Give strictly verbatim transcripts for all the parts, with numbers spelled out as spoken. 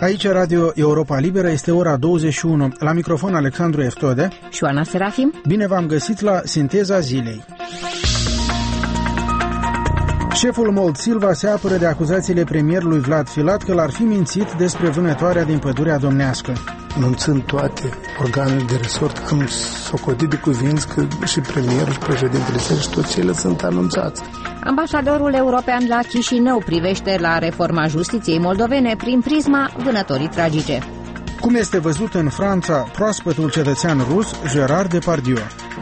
Aici Radio Europa Liberă, este ora douăzeci și unu. La microfon Alexandru Eftode și Oana Serafim. Bine v-am găsit la Sinteza Zilei. Șeful Mold Silva se apără de acuzațiile premierului Vlad Filat că l-ar fi mințit despre vânătoarea din Pădurea Domnească. Anunțând toate organele de resort, am socotit de cuvinți că și premierul și președintele țării și toți cele sunt anunțați. Ambasadorul european la Chișinău privește la reforma justiției moldovene prin prisma vânătorii tragice. Cum este văzut în Franța proaspătul cetățean rus Gérard Depardieu?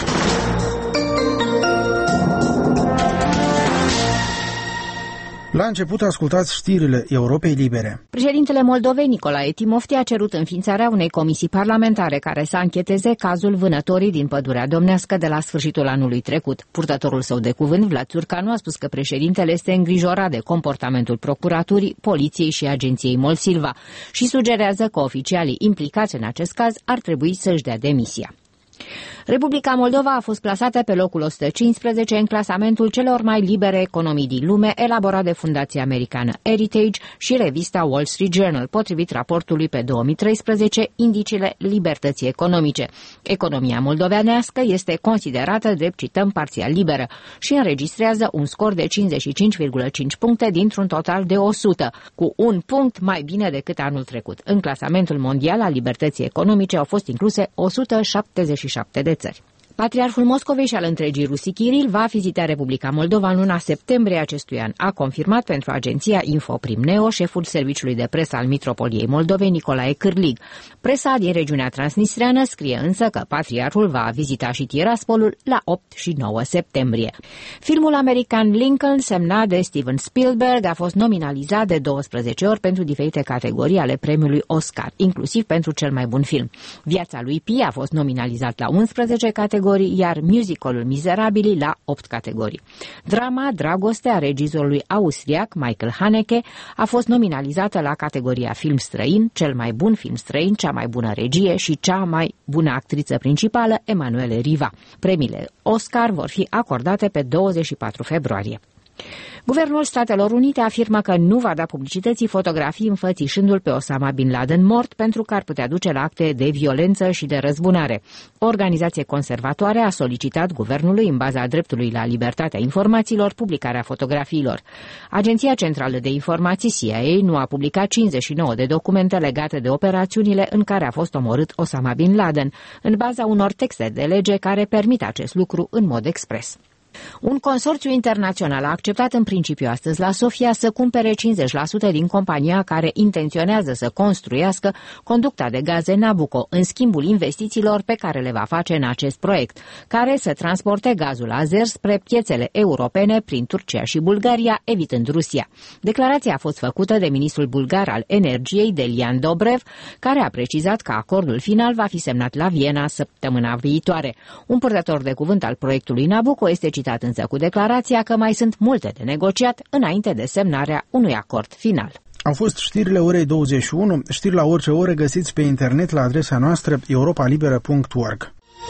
La început ascultați știrile Europei Libere. Președintele Moldovei Nicolae Timofti a cerut înființarea unei comisii parlamentare care să ancheteze cazul vânătorii din Pădurea Domnească de la sfârșitul anului trecut. Purtătorul său de cuvânt, Vlad Țurcanu, a spus că președintele este îngrijorat de comportamentul procuraturii, poliției și agenției Mold Silva și sugerează că oficialii implicați în acest caz ar trebui să-și dea demisia. Republica Moldova a fost plasată pe locul o sută cincisprezece în clasamentul celor mai libere economii din lume, elaborat de fundația americană Heritage și revista Wall Street Journal, potrivit raportului pe două mii treisprezece, Indicele Libertății Economice. Economia moldoveanească este considerată, drept cităm, parțial liberă și înregistrează un scor de cincizeci și cinci virgulă cinci puncte dintr-un total de o sută, cu un punct mai bine decât anul trecut. În clasamentul mondial al libertății economice au fost incluse o sută șaptezeci și șapte de țări. Patriarhul Moscovei și al întregii Rusii Kiril va vizita Republica Moldova în luna septembrie acestui an. A confirmat pentru agenția Infoprim-Neo șeful serviciului de presă al Mitropoliei Moldovei, Nicolae Cârlig. Presa din regiunea transnistreană scrie însă că patriarhul va vizita și Tiraspolul la opt și nouă septembrie. Filmul american Lincoln, semnat de Steven Spielberg, a fost nominalizat de douăsprezece ori pentru diferite categorii ale premiului Oscar, inclusiv pentru cel mai bun film. Viața lui Pi a fost nominalizat la unsprezece categorii, iar musicalul Mizerabili la opt categorii. Drama Dragoste a regizorului austriac Michael Haneke a fost nominalizată la categoria film străin, cel mai bun film străin, cea mai bună regie și cea mai bună actriță principală, Emanuele Riva. Premiile Oscar vor fi acordate pe douăzeci și patru februarie. Guvernul Statelor Unite afirmă că nu va da publicității fotografii înfățișându-l pe Osama Bin Laden mort pentru că ar putea duce la acte de violență și de răzbunare. O organizație conservatoare a solicitat guvernului, în baza dreptului la libertatea informațiilor, publicarea fotografiilor. Agenția Centrală de Informații C I A nu a publicat cincizeci și nouă de documente legate de operațiunile în care a fost omorât Osama Bin Laden, în baza unor texte de lege care permit acest lucru în mod expres. Un consorțiu internațional a acceptat în principiu astăzi la Sofia să cumpere cincizeci la sută din compania care intenționează să construiască conducta de gaze Nabucco, în schimbul investițiilor pe care le va face în acest proiect, care să transporte gazul azer spre piețele europene prin Turcia și Bulgaria, evitând Rusia. Declarația a fost făcută de ministrul bulgar al energiei, Delian Dobrev, care a precizat că acordul final va fi semnat la Viena săptămâna viitoare. Un purtător de cuvânt al proiectului Nabucco este citat însă cu declarația că mai sunt multe de negociat înainte de semnarea unui acord final. Au fost știrile orei douăzeci și unu, știri la orice oră găsiți pe internet la adresa noastră europa liberă punct org.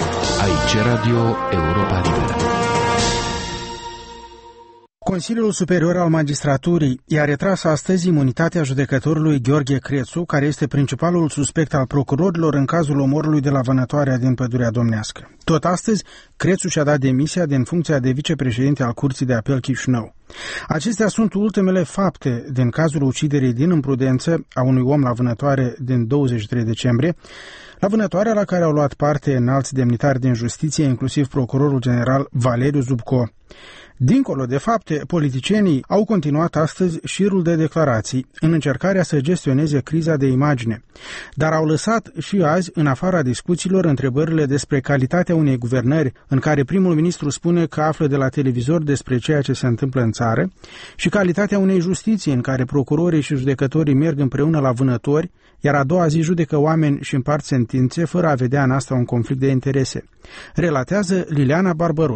Aici Radio Europa Liberă. Consiliul Superior al Magistraturii i-a retras astăzi imunitatea judecătorului Gheorghe Crețu, care este principalul suspect al procurorilor în cazul omorului de la vânătoarea din Pădurea Domnească. Tot astăzi, Crețu și-a dat demisia din funcția de vicepreședinte al Curții de Apel Chișinău. Acestea sunt ultimele fapte din cazul uciderii din imprudență a unui om la vânătoare din douăzeci și trei decembrie, la vânătoarea la care au luat parte înalți demnitari din justiție, inclusiv procurorul general Valeriu Zubco. Dincolo de fapte, politicienii au continuat astăzi șirul de declarații în încercarea să gestioneze criza de imagine, dar au lăsat și azi în afara discuțiilor întrebările despre calitatea unei guvernări în care primul ministru spune că află de la televizor despre ceea ce se întâmplă în țară și calitatea unei justiții în care procurorii și judecătorii merg împreună la vânători, iar a doua zi judecă oameni și împart sentințe fără a vedea în asta un conflict de interese. Relatează Liliana Barbăroșie.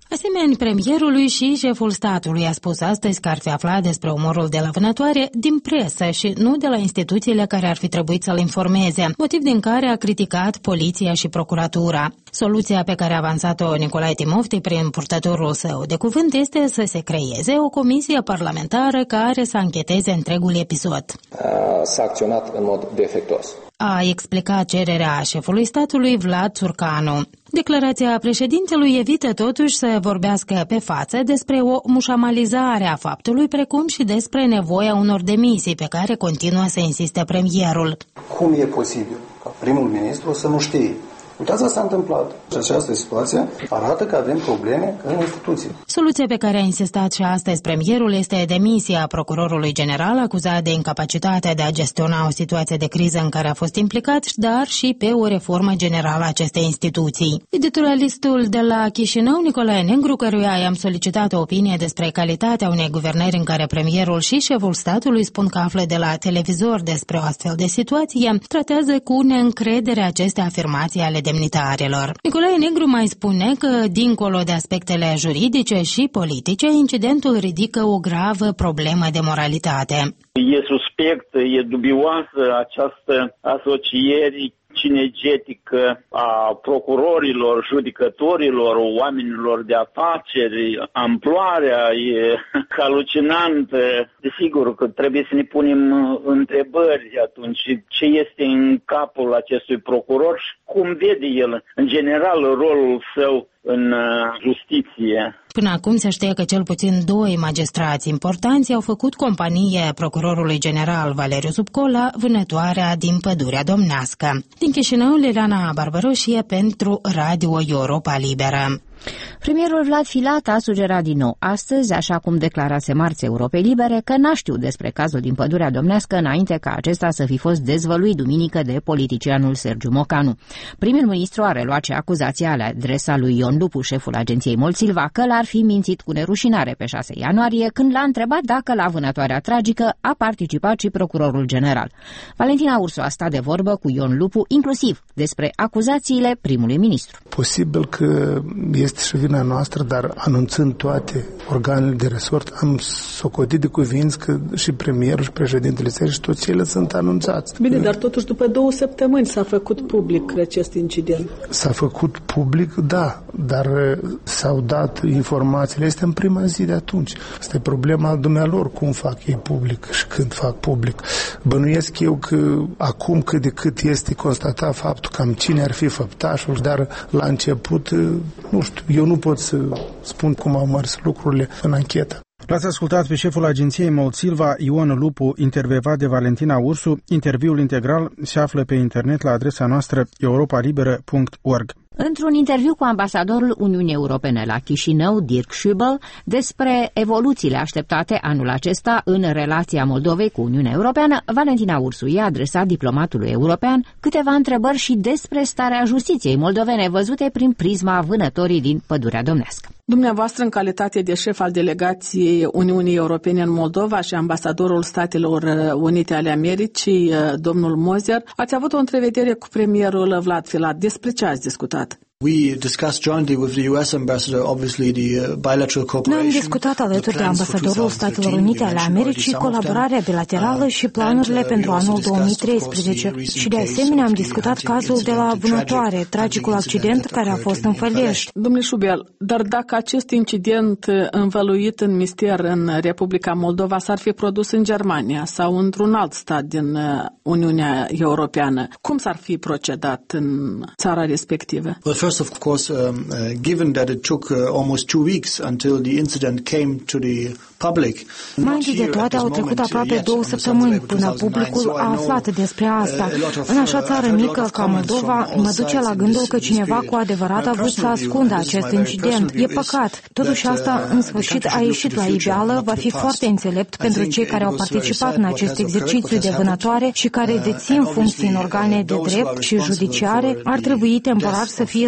Asemenea, premierului și șeful statului a spus astăzi că ar fi aflat despre omorul de la vânătoare din presă și nu de la instituțiile care ar fi trebuit să-l informeze, motiv din care a criticat poliția și procuratura. Soluția pe care a avansat-o Nicolae Timofti prin purtătorul său de cuvânt este să se creeze o comisie parlamentară care să ancheteze întregul episod. S-a acționat în mod defectuos. A explicat cererea șefului statului Vlad Țurcanu. Declarația președintelui evită totuși să vorbească pe față despre o mușamalizare a faptului, precum și despre nevoia unor demisii pe care continuă să insiste premierul. Cum e posibil ca primul ministru să nu știe? Uitați, asta s-a întâmplat. Și această situație arată că avem probleme în instituții. Soluția pe care a insistat și astăzi premierul este demisia procurorului general acuzat de incapacitatea de a gestiona o situație de criză în care a fost implicat, dar și pe o reformă generală a acestei instituții. Editorialistul de la Chișinău, Nicolae Negru, căruia i-am solicitat o opinie despre calitatea unei guvernări în care premierul și șeful statului spun că află de la televizor despre o astfel de situație, tratează cu neîncredere aceste afirmații ale demnitarilor. Nicolae Negru mai spune că, dincolo de aspectele juridice și politice, incidentul ridică o gravă problemă de moralitate. E suspect, e dubioasă această asociere cinegetică a procurorilor, judecătorilor, oamenilor de afaceri. Amploarea e halucinantă. Desigur că trebuie să ne punem întrebări atunci ce este în capul acestui procuror și cum vede el în general rolul său în justiție. Până acum se știe că cel puțin doi magistrați importanți au făcut companie procurorului general Valeriu Zubcola vânătoarea din Pădurea Domnească. Din Chișinău, Liliana Barbaroșie pentru Radio Europa Liberă. Premierul Vlad Filat a sugerat din nou astăzi, așa cum declarase marți Europei Libere, că n-a știut despre cazul din Pădurea Domnească înainte ca acesta să fi fost dezvăluit duminică de politicianul Sergiu Mocanu. Primul ministru a reluat și acuzația la adresa lui Ion Lupu, șeful agenției Molsilva, că l-ar fi mințit cu nerușinare pe șase ianuarie, când l-a întrebat dacă la vânătoarea tragică a participat și procurorul general. Valentina Ursu a stat de vorbă cu Ion Lupu, inclusiv despre acuzațiile primului ministru. Posibil că este și vina noastră, dar anunțând toate organele de resort, am socotit de cuvinți că și premierul și președintele țării și toți ceilalți sunt anunțați. Bine, dar totuși după două săptămâni s-a făcut public acest incident. S-a făcut public, da, dar s-au dat informațiile. Este în prima zi de atunci. Asta e problema dumnealor, cum fac ei public și când fac public. Bănuiesc eu că acum cât de cât este constatat faptul cam cine ar fi făptașul, dar la început, nu știu, eu nu pot să spun cum au mers lucrurile în anchetă. L-ați ascultat pe șeful agenției Molsilva, Ion Lupu, intervievat de Valentina Ursu. Interviul integral se află pe internet la adresa noastră europa liberă punct org. Într-un interviu cu ambasadorul Uniunii Europene la Chișinău, Dirk Schübel, despre evoluțiile așteptate anul acesta în relația Moldovei cu Uniunea Europeană, Valentina Ursu i-a adresat diplomatului european câteva întrebări și despre starea justiției moldovene văzute prin prisma vânătorii din Pădurea Domnească. Dumneavoastră, în calitate de șef al delegației Uniunii Europene în Moldova și ambasadorul Statelor Unite ale Americii, domnul Moser, ați avut o întrevedere cu premierul Vlad Filat. Despre ce ați discutat? We discussed jointly with the U S ambassador, obviously, the bilateral cooperation. Noi am discutat alături de ambasadorul Statelor Unite ale Americii colaborarea bilaterală și planurile pentru anul două mii treisprezece și de asemenea am discutat cazul de la vânătoare, tragicul accident care a fost în Făliești. Domnule Schübel, dar dacă acest incident învăluit în mister în Republica Moldova s-ar fi produs în Germania sau într-un alt stat din Uniunea Europeană, cum s-ar fi procedat în țara respectivă? Well, first, of course, um, uh, given that it took uh, almost two weeks until the incident came to the public. Mai întâi de toate au trecut aproape două săptămâni până publicul a aflat despre asta. În așa țară mică ca Moldova, mă duce la gândul că cineva cu adevărat a vrut să ascundă acest incident. E păcat. Totuși asta, în sfârșit, a ieșit la iveală, va fi foarte înțelept pentru cei care au participat în acest exercițiu de vânătoare și care dețin funcții în organe de drept și judiciare, ar trebui temporar să fie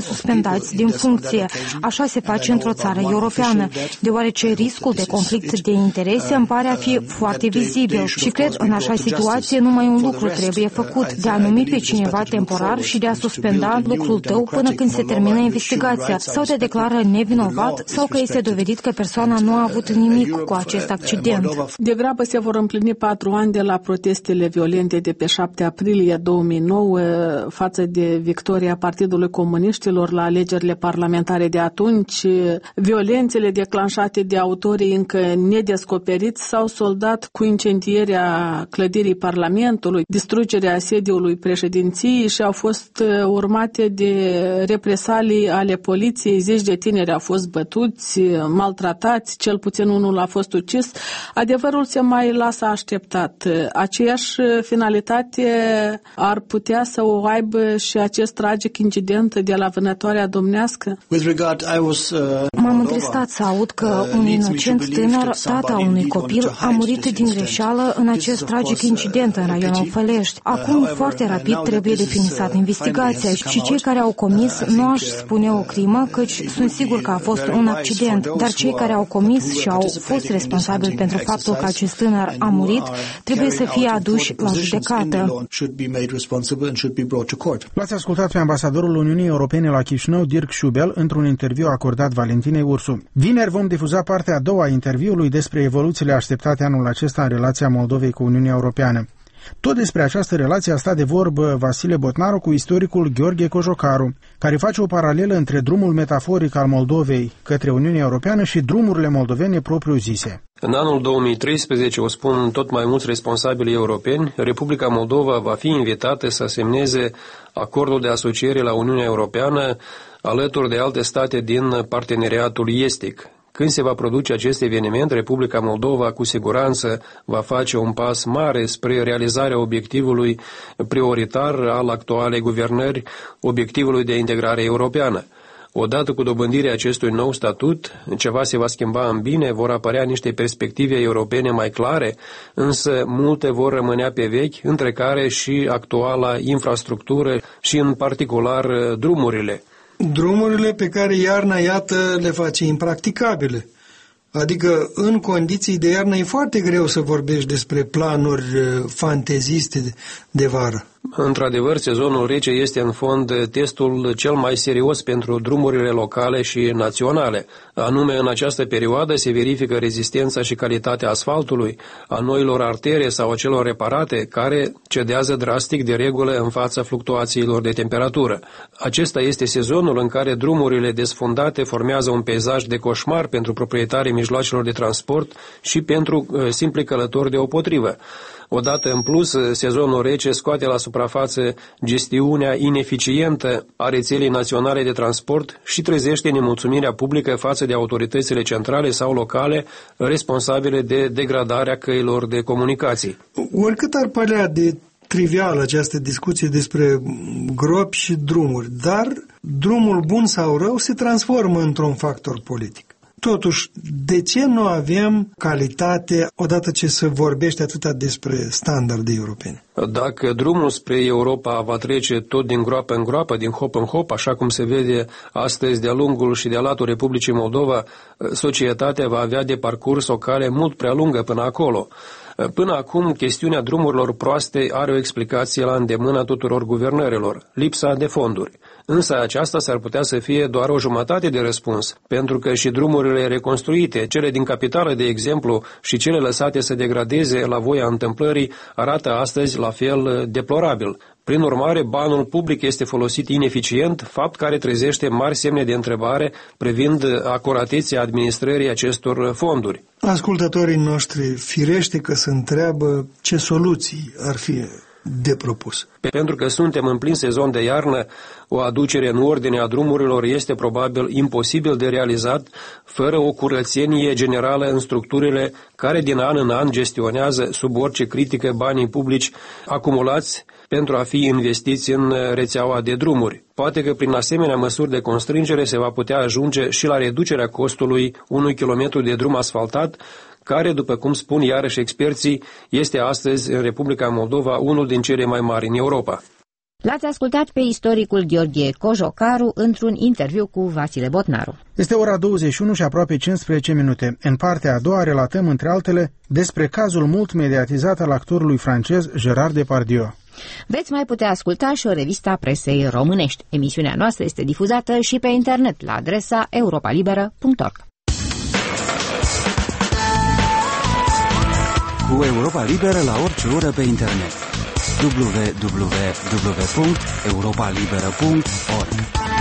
suspendați din funcție. Așa se face într-o țară europeană, deoarece riscul de conflict de interese îmi pare a fi foarte vizibil și cred în așa situație numai un lucru trebuie făcut, de a numi pe cineva temporar și de a suspenda lucrul tău până când se termină investigația sau te declară nevinovat sau că este dovedit că persoana nu a avut nimic cu acest accident. Degrabă se vor împlini patru ani de la protestele violente de pe șapte aprilie două mii nouă față de victoria Partidului Comuniștilor la alegerile parlamentare de atunci. Violențele declanșate de autorii încă nedescoperiți s-au soldat cu incendierea clădirii Parlamentului, distrugerea sediului președinției și au fost urmate de represalii ale poliției. Zeci de tineri au fost bătuți, maltratați, cel puțin unul a fost ucis. Adevărul se mai lasă așteptat. Aceeași finalitate ar putea să o aibă și acest tragic incident de la Vânătoarea Domnească? M-am întristat să aud că un inocent tânăr, tata unui copil, a murit din greșeală în acest tragic incident în raionul Fălești. Acum, foarte rapid, trebuie definisată investigația și cei care au comis nu aș spune o crimă, căci sunt sigur că a fost un accident, dar cei care au comis și au fost responsabili pentru faptul că acest tânăr a murit trebuie să fie aduși la judecată. L-ați ascultat pe ambasadorul Uniunii Europene la Chișinău, Dirk Schubel, într-un interviu acordat Valentinei Ursu. Vineri vom difuza partea a doua a interviului despre evoluțiile așteptate anul acesta în relația Moldovei cu Uniunea Europeană. Tot despre această relație a stat de vorbă Vasile Botnaru cu istoricul Gheorghe Cojocaru, care face o paralelă între drumul metaforic al Moldovei către Uniunea Europeană și drumurile moldovene propriu-zise. În anul două mii treisprezece, o spun tot mai mulți responsabili europeni, Republica Moldova va fi invitată să semneze acordul de asociere la Uniunea Europeană alături de alte state din parteneriatul estic. Când se va produce acest eveniment, Republica Moldova cu siguranță va face un pas mare spre realizarea obiectivului prioritar al actualei guvernări, obiectivului de integrare europeană. Odată cu dobândirea acestui nou statut, ceva se va schimba în bine, vor apărea niște perspective europene mai clare, însă multe vor rămânea pe vechi, între care și actuala infrastructură și în particular drumurile. Drumurile pe care iarna, iată, le face impracticabile. Adică, în condiții de iarnă, e foarte greu să vorbești despre planuri fanteziste de vară. Într-adevăr, sezonul rece este în fond testul cel mai serios pentru drumurile locale și naționale. Anume, în această perioadă se verifică rezistența și calitatea asfaltului, a noilor artere sau a celor reparate, care cedează drastic de regulă în fața fluctuațiilor de temperatură. Acesta este sezonul în care drumurile desfundate formează un peisaj de coșmar pentru proprietarii mijloacelor de transport și pentru uh, simpli călători deopotrivă. Odată în plus, sezonul rece scoate la suprafață gestiunea ineficientă a rețelei naționale de transport și trezește nemulțumirea publică față de autoritățile centrale sau locale responsabile de degradarea căilor de comunicații. Oricât ar părea de trivială această discuție despre gropi și drumuri, dar drumul bun sau rău se transformă într-un factor politic. Totuși, de ce nu avem calitate odată ce se vorbește atâta despre standarde europene? Dacă drumul spre Europa va trece tot din groapă în groapă, din hop în hop, așa cum se vede astăzi de-a lungul și de-a latul Republicii Moldova, societatea va avea de parcurs o cale mult prea lungă până acolo. Până acum, chestiunea drumurilor proaste are o explicație la îndemâna tuturor guvernărilor, lipsa de fonduri. Însă aceasta s-ar putea să fie doar o jumătate de răspuns, pentru că și drumurile reconstruite, cele din capitală, de exemplu, și cele lăsate să degradeze la voia întâmplării, arată astăzi la fel deplorabil. Prin urmare, banul public este folosit ineficient, fapt care trezește mari semne de întrebare privind acuratețea administrării acestor fonduri. Ascultătorii noștri firește că se întreabă ce soluții ar fi de propus. Pentru că suntem în plin sezon de iarnă, o aducere în ordine a drumurilor este probabil imposibil de realizat fără o curățenie generală în structurile care din an în an gestionează sub orice critică banii publici acumulați pentru a fi investiți în rețeaua de drumuri. Poate că prin asemenea măsuri de constrângere se va putea ajunge și la reducerea costului unui kilometru de drum asfaltat, care, după cum spun iarăși experții, este astăzi în Republica Moldova unul din cele mai mari în Europa. L-ați ascultat pe istoricul Gheorghe Cojocaru într-un interviu cu Vasile Botnaru. Este ora douăzeci și unu și aproape cincisprezece minute. În partea a doua relatăm, între altele, despre cazul mult mediatizat al actorului francez Gérard Depardieu. Veți mai putea asculta și o revistă presei românești. Emisiunea noastră este difuzată și pe internet la adresa europa liberă punct org. Cu Europa Liberă la orice oră pe internet. w w w punct europa liberă punct org.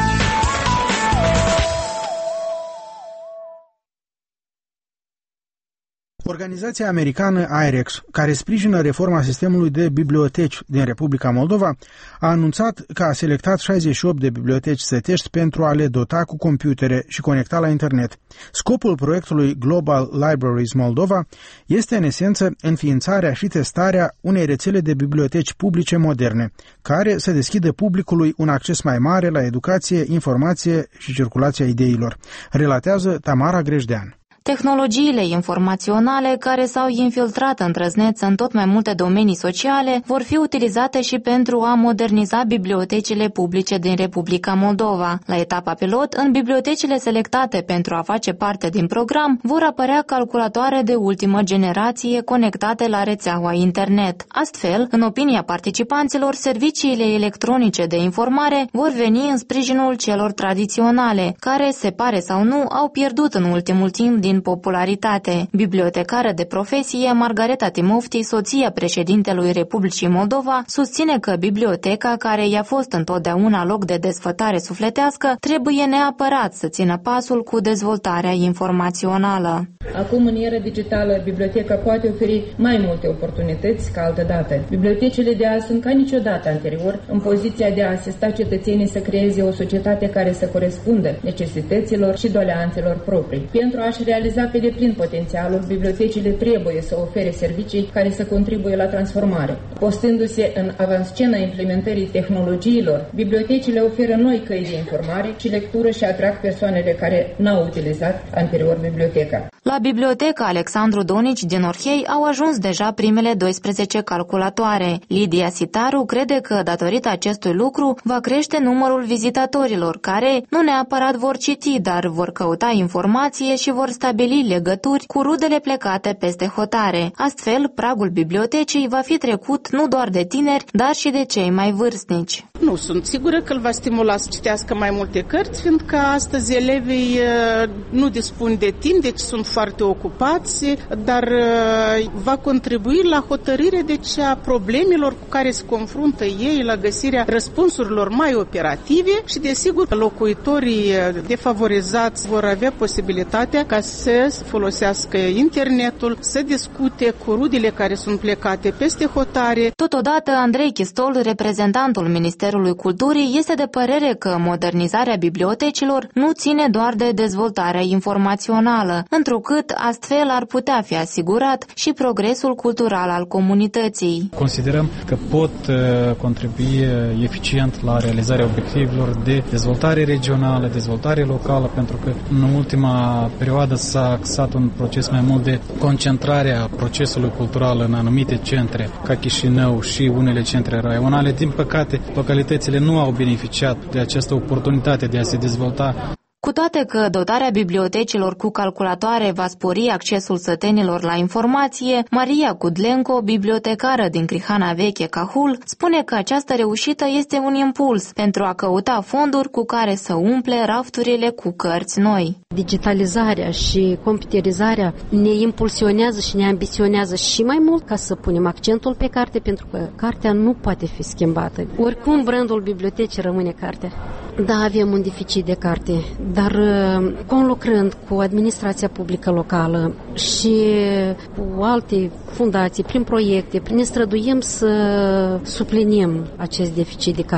Organizația americană I R E X, care sprijină reforma sistemului de biblioteci din Republica Moldova, a anunțat că a selectat șaizeci și opt de biblioteci sătești pentru a le dota cu computere și conecta la internet. Scopul proiectului Global Libraries Moldova este în esență înființarea și testarea unei rețele de biblioteci publice moderne, care să deschidă publicului un acces mai mare la educație, informație și circulația ideilor, relatează Tamara Grejdean. Tehnologiile informaționale care s-au infiltrat îndrăzneț în tot mai multe domenii sociale vor fi utilizate și pentru a moderniza bibliotecile publice din Republica Moldova. La etapa pilot, în bibliotecile selectate pentru a face parte din program, vor apărea calculatoare de ultimă generație conectate la rețeaua internet. Astfel, în opinia participanților, serviciile electronice de informare vor veni în sprijinul celor tradiționale, care, se pare sau nu, au pierdut în ultimul timp din popularitate. Bibliotecară de profesie, Margareta Timofti, soția președintelui Republicii Moldova, susține că biblioteca, care i-a fost întotdeauna loc de desfătare sufletească, trebuie neapărat să țină pasul cu dezvoltarea informațională. Acum, în era digitală, biblioteca poate oferi mai multe oportunități ca altădată. Bibliotecile de azi sunt ca niciodată anterior în poziția de a asista cetățenii să creeze o societate care să corespundă necesităților și doleanțelor proprii. Pentru a-și realiza pe deplin potențialul, bibliotecile trebuie să ofere servicii care să contribuie la transformare. Postându-se în avanscena implementării tehnologiilor, bibliotecile oferă noi căi de informare și lectură și atrag persoanele care n-au utilizat anterior biblioteca. La Biblioteca Alexandru Donici din Orhei au ajuns deja primele doisprezece calculatoare. Lidia Sitaru crede că, datorită acestui lucru, va crește numărul vizitatorilor, care nu neapărat vor citi, dar vor căuta informație și vor stabili legături cu rudele plecate peste hotare. Astfel, pragul bibliotecii va fi trecut nu doar de tineri, dar și de cei mai vârstnici. Nu sunt sigură că îl va stimula să citească mai multe cărți, fiindcă astăzi elevii nu dispun de timp, deci sunt foarte ocupați, dar va contribui la hotărâre deci, a problemelor cu care se confruntă ei, la găsirea răspunsurilor mai operative și, desigur, locuitorii defavorizați vor avea posibilitatea ca să folosească internetul, să discute cu rudele care sunt plecate peste hotare. Totodată, Andrei Chistol, reprezentantul Ministerului Culturii, este de părere că modernizarea bibliotecilor nu ține doar de dezvoltarea informațională, întrucât astfel ar putea fi asigurat și progresul cultural al comunității. Considerăm că pot contribui eficient la realizarea obiectivelor de dezvoltare regională, dezvoltare locală, pentru că în ultima perioadă s-a axat un proces mai mult de concentrare a procesului cultural în anumite centre, ca Chișinău și unele centre raionale. Din păcate, localitățile nu au beneficiat de această oportunitate de a se dezvolta. Cu toate că dotarea bibliotecilor cu calculatoare va spori accesul sătenilor la informație, Maria Cudlenco, bibliotecară din Crihana Veche, Cahul, spune că această reușită este un impuls pentru a căuta fonduri cu care să umple rafturile cu cărți noi. Digitalizarea și computerizarea ne impulsionează și ne ambiționează și mai mult ca să punem accentul pe carte, pentru că cartea nu poate fi schimbată. Oricum, brandul bibliotecii rămâne cartea. Da, avem un deficit de carte, dar conlucrând cu administrația publică locală și cu alte fundații, prin proiecte, ne străduim să suplinim acest deficit de carte.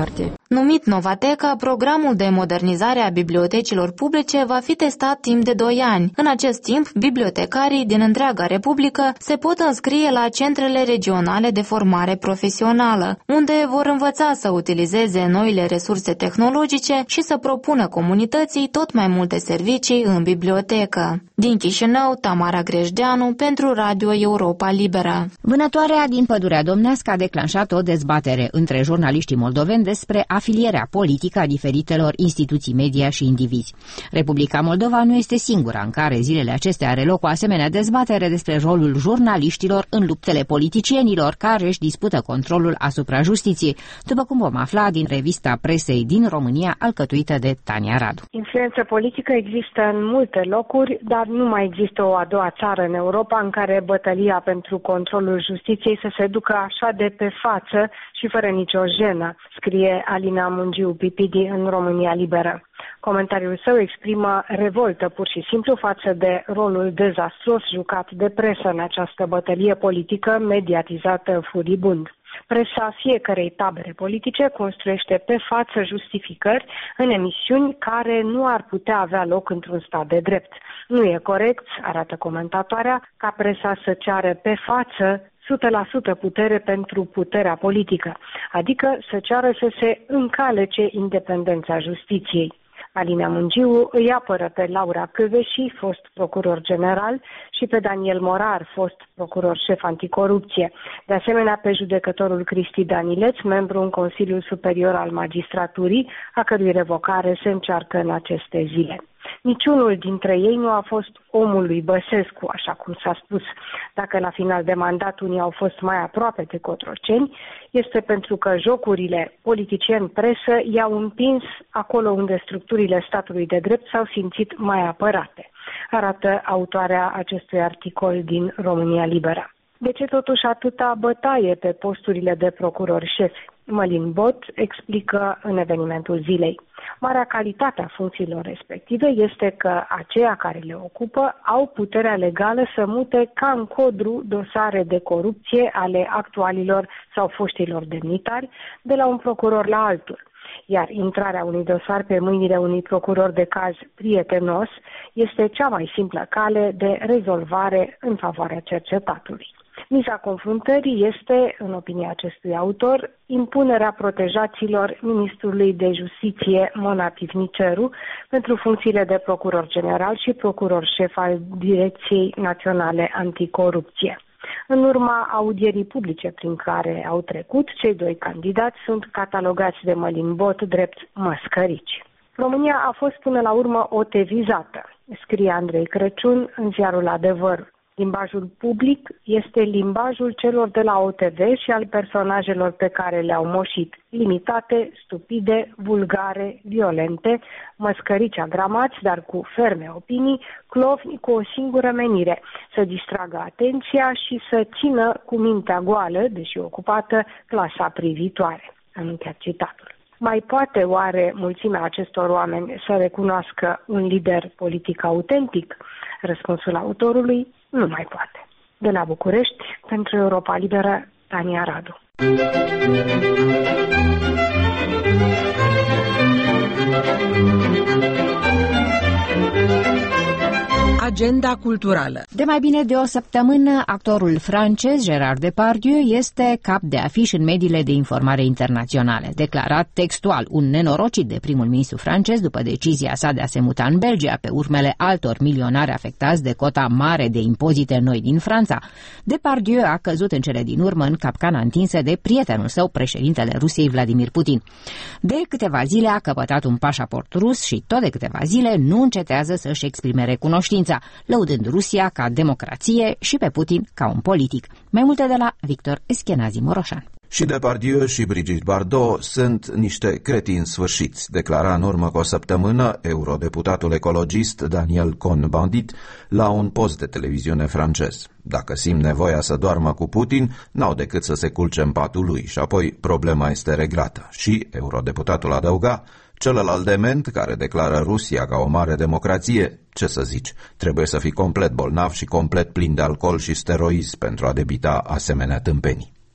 Numit Novateca, programul de modernizare a bibliotecilor publice va fi testat timp de doi ani. În acest timp, bibliotecarii din întreaga Republică se pot înscrie la centrele regionale de formare profesională, unde vor învăța să utilizeze noile resurse tehnologice și să propună comunității tot mai multe servicii în bibliotecă. Din Chișinău, Tamara Grejdeanu pentru Radio Europa Liberă. Vânătoarea din Pădurea Domnească a declanșat o dezbatere între jurnaliștii moldoveni despre afilierea politică a diferitelor instituții media și indivizi. Republica Moldova nu este singura în care zilele acestea are loc o asemenea dezbatere despre rolul jurnaliștilor în luptele politicienilor care își dispută controlul asupra justiției, după cum vom afla din revista presei din România, alcătuită de Tania Radu. Influență politică există în multe locuri, dar nu mai există o a doua țară în Europa în care bătălia pentru controlul justiției să se ducă așa de pe față și fără nicio jenă, scrie Alina Mungiu Pipidi în România Liberă. Comentariul său exprimă revoltă pur și simplu față de rolul dezastruos jucat de presă în această bătălie politică mediatizată furibund. Presa fiecărei tabere politice construiește pe față justificări în emisiuni care nu ar putea avea loc într-un stat de drept. Nu e corect, arată comentatoarea, ca presa să ceară pe față o sută la sută putere pentru puterea politică, adică să ceară să se încalece independența justiției. Alina Mungiu îi apără pe Laura Căveși, fost procuror general, și pe Daniel Morar, fost procuror șef anticorupție. De asemenea, pe judecătorul Cristi Danileț, membru în Consiliul Superior al Magistraturii, a cărui revocare se încearcă în aceste zile. Niciunul dintre ei nu a fost omul lui Băsescu, așa cum s-a spus. Dacă la final de mandat unii au fost mai aproape de Cotroceni, este pentru că jocurile politicieni-presă i-au împins acolo unde structurile statului de drept s-au simțit mai apărate, arată autoarea acestui articol din România Liberă. De ce totuși atâta bătaie pe posturile de procurori șefi? Mălin Bot explică în evenimentul zilei. Marea calitate a funcțiilor respective este că aceia care le ocupă au puterea legală să mute ca în codru dosare de corupție ale actualilor sau foștilor demnitari de la un procuror la altul. Iar intrarea unui dosar pe mâinile unui procuror de caz prietenos este cea mai simplă cale de rezolvare în favoarea cercetatului. Miza confruntării este, în opinia acestui autor, impunerea protejaților ministrului de justiție Mona Pivniceru pentru funcțiile de procuror general și procuror șef al Direcției Naționale Anticorupție. În urma audierii publice prin care au trecut, cei doi candidați sunt catalogați de Mălin Bot drept măscărici. România a fost până la urmă otevizată, scrie Andrei Crăciun în ziarul Adevăr. Limbajul public este limbajul celor de la O T V și al personajelor pe care le-au moșit, limitate, stupide, vulgare, violente, măscărici agramați, dar cu ferme opinii, clovni cu o singură menire, să distragă atenția și să țină cu mintea goală, deși ocupată, clasa privitoare. Am încheiat citatul. Mai poate oare mulțimea acestor oameni să recunoască un lider politic autentic? Răspunsul autorului: nu mai poate. De la București, pentru Europa Liberă, Tania Radu. Agenda culturală. De mai bine de o săptămână, actorul francez Gérard Depardieu este cap de afiș în mediile de informare internaționale. Declarat textual un nenorocit de primul ministru francez după decizia sa de a se muta în Belgia pe urmele altor milionari afectați de cota mare de impozite noi din Franța, Depardieu a căzut în cele din urmă în capcana întinsă de prietenul său, președintele Rusiei Vladimir Putin. De câteva zile a căpătat un pașaport rus și tot de câteva zile nu încetează să-și exprime recunoștința, lăudând Rusia ca democrație și pe Putin ca un politic. Mai multe de la Victor Eschenazi Moroșan. Și Depardieu și Brigitte Bardot sunt niște cretini sfârșiți, declara în urmă cu o săptămână eurodeputatul ecologist Daniel Cohn-Bendit la un post de televiziune francez. Dacă simt nevoia să doarmă cu Putin, n-au decât să se culce în patul lui și apoi problema este reglată. Și eurodeputatul adăuga: celălalt dement care declară Rusia ca o mare democrație, ce să zici, trebuie să fii complet bolnav și complet plin de alcool și steroizi pentru a debita asemenea tâmpenii.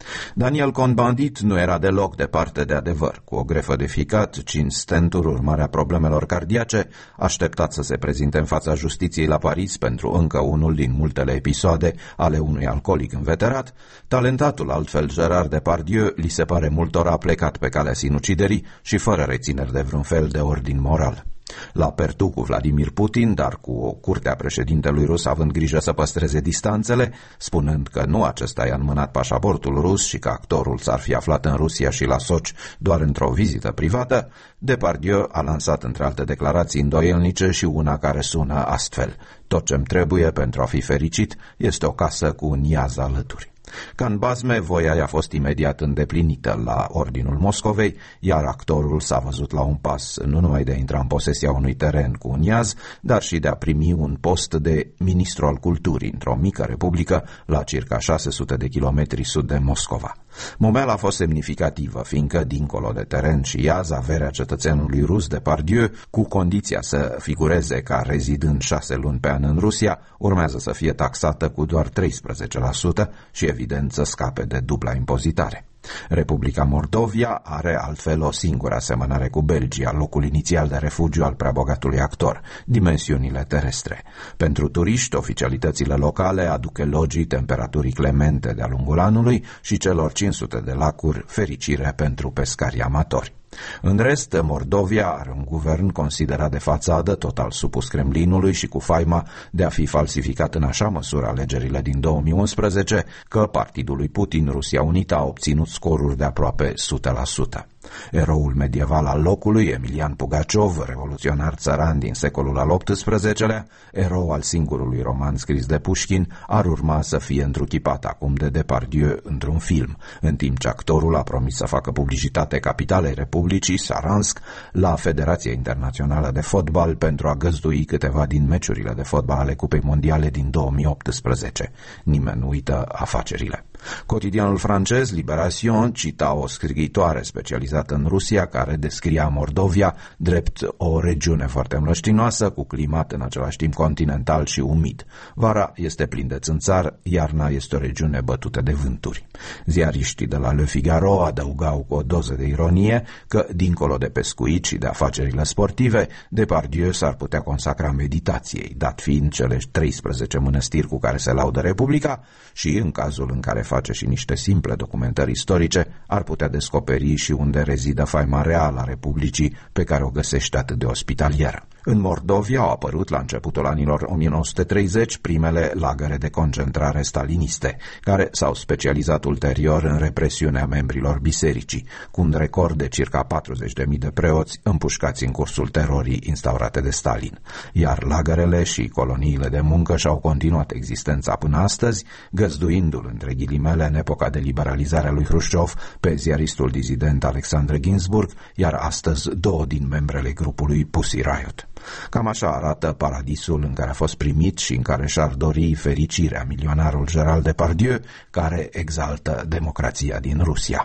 Daniel Cohn-Bendit nu era deloc departe de adevăr. Cu o grefă de ficat, cinci stenturi, urmarea problemelor cardiace, așteptat să se prezinte în fața justiției la Paris pentru încă unul din multele episoade ale unui alcoolic înveterat, talentatul altfel Gérard Depardieu li se pare multora plecat pe calea sinuciderii și fără rețineri de vreun fel de ordin moral. La pertu cu Vladimir Putin, dar cu o curte a președintelui rus având grijă să păstreze distanțele, spunând că nu acesta i-a înmânat pașaportul rus și că actorul s-ar fi aflat în Rusia și la Sochi doar într-o vizită privată, Depardieu a lansat între alte declarații îndoielnice și una care sună astfel: tot ce-mi trebuie pentru a fi fericit este o casă cu un iaz alături. Ca în bazme, voia i-a fost imediat îndeplinită la ordinul Moscovei, iar actorul s-a văzut la un pas nu numai de a intra în posesia unui teren cu un iaz, dar și de a primi un post de ministru al culturii într-o mică republică la circa șase sute de kilometri sud de Moscova. Momeala a fost semnificativă, fiindcă, dincolo de teren și iaz, averea cetățenului rus Depardieu, cu condiția să figureze ca rezidând șase luni pe an în Rusia, urmează să fie taxată cu doar treisprezece la sută și, evident, să scape de dubla impozitare. Republica Moldova are altfel o singură asemănare cu Belgia, locul inițial de refugiu al prea bogatului actor, dimensiunile terestre. Pentru turiști, oficialitățile locale aduc elogii temperaturii clemente de-a lungul anului și celor cinci sute de lacuri fericire pentru pescarii amatori. În rest, Mordovia are un guvern considerat de fațadă, total supus Kremlinului și cu faima de a fi falsificat în așa măsură alegerile din două mii unsprezece, că partidul lui Putin, Rusia Unită, a obținut scoruri de aproape o sută la sută. Eroul medieval al locului, Emilian Pugaciov, revoluționar țăran din secolul al optsprezecelea, erou al singurului roman scris de Pușkin, ar urma să fie întruchipat acum de Depardieu într-un film, în timp ce actorul a promis să facă publicitate capitalei Republicii, Saransk, la Federația Internațională de Fotbal pentru a găzdui câteva din meciurile de fotbal ale Cupei Mondiale din două mii optsprezece. Nimeni nu uită afacerile. Cotidianul francez Libération cita o scriitoare specializată în Rusia care descria Mordovia drept o regiune foarte mlăștinoasă, cu climat în același timp continental și umid. Vara este plin de țânțar, iarna este o regiune bătută de vânturi. Ziariștii de la Le Figaro adăugau cu o doză de ironie că, dincolo de pescuit și de afacerile sportive, Depardieu s-ar putea consacra meditației, dat fiind cele treisprezece mănăstiri cu care se laudă Republica și, în cazul în care face și niște simple documentări istorice, ar putea descoperi și unde rezidă faima reală a Republicii pe care o găsește atât de ospitalieră. În Mordovia au apărut la începutul anilor o mie nouă sute treizeci primele lagăre de concentrare staliniste, care s-au specializat ulterior în represiunea membrilor bisericii, cu un record de circa patruzeci de mii de preoți împușcați în cursul terorii instaurate de Stalin. Iar lagărele și coloniile de muncă și-au continuat existența până astăzi, găzduindu-l între ghilimele în epoca de liberalizare a lui Hrușciov pe ziaristul dizident Alexandre Ginsburg, iar astăzi două din membrele grupului Pussy Riot. Cam așa arată paradisul în care a fost primit și în care și-ar dori fericirea milionarul Gérard Depardieu, care exaltă democrația din Rusia.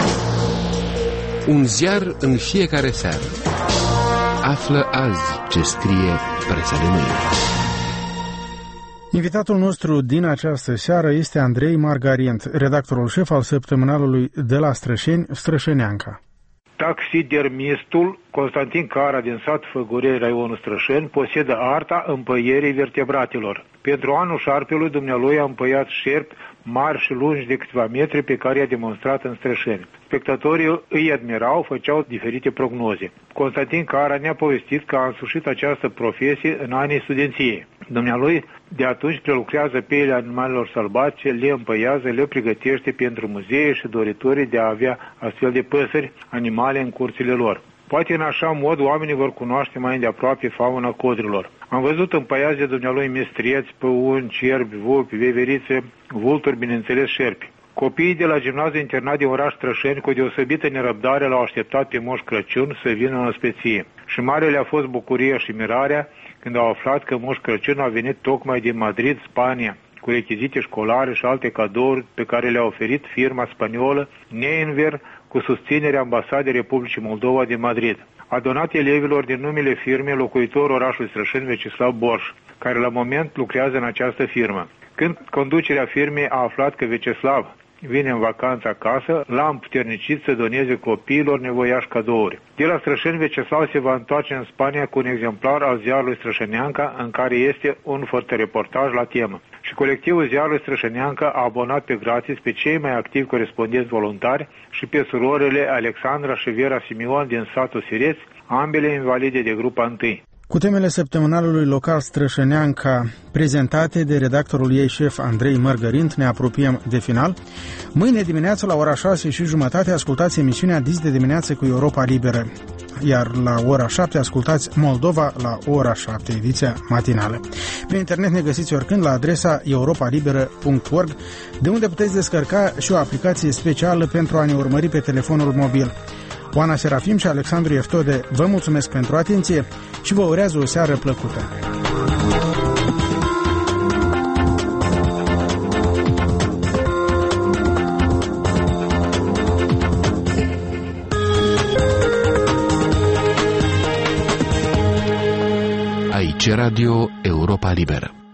Un ziar în fiecare seară. Află azi ce scrie presa de mâine. Invitatul nostru din această seară este Andrei Margarient, redactorul șef al săptămânalului de la Strășeni, Strășeneanca. Taxidermistul Constantin Cara din sat Făgurei, raionul Strășeni, posedă arta împăierii vertebratelor. Pentru anul șarpelui, dumnealui a împăiat șerpi mari și lungi de câțiva metri pe care i-a demonstrat în Strășeni. Spectatorii îi admirau, făceau diferite prognoze. Constantin Cara ne-a povestit că a însușit această profesie în anii studenției. Dumnealui de atunci prelucrează pielea animalelor sălbatice, le împăiază, le pregătește pentru muzee și doritorii de a avea astfel de păsări, animale în curțile lor. Poate în așa mod oamenii vor cunoaște mai îndeaproape fauna codrilor. Am văzut împăiați de dumnealui mistreți, păuni, cerbi, vulpi, veverițe, vulturi, bineînțeles șerpi. Copiii de la gimnaziul internat din oraș Strășeni, cu deosebită nerăbdare, l-au așteptat pe Moș Crăciun să vină în ospeție. Și mare le-a fost bucuria și mirarea când au aflat că Moș Crăciun a venit tocmai din Madrid, Spania, cu rechizite școlare și alte cadouri pe care le-a oferit firma spaniolă Neinver, cu susținerea Ambasadei Republicii Moldova din Madrid. A donat elevilor din numele firmei locuitorul orașului Strășeni Vecislav Borș, care la moment lucrează în această firmă. Când conducerea firmei a aflat că Vecislav vine în vacanță acasă, l-a împuternicit să doneze copiilor nevoiași cadouri. De la Strășeni, Veceslau se va întoarce în Spania cu un exemplar al ziarului Strășeneanca, în care este un fotoreportaj la temă. Și colectivul ziarului Strășeneanca a abonat pe gratis pe cei mai activi corespondenți voluntari și pe surorile Alexandra și Vera Simion din satul Sireț, ambele invalide de grupa întâi. Cu temele săptămânalului local Strășeneanca prezentate de redactorul ei șef Andrei Mărgărint, ne apropiem de final. Mâine dimineață la ora șase și jumătate ascultați emisiunea Dis de dimineață cu Europa Liberă, iar la ora șapte ascultați Moldova la ora șapte, ediția matinală. Pe internet ne găsiți oricând la adresa europa liberă punct org, de unde puteți descărca și o aplicație specială pentru a ne urmări pe telefonul mobil. Oana Serafim și Alexandru Eftode vă mulțumesc pentru atenție și vă urează o seară plăcută. Aici Radio Europa Liberă.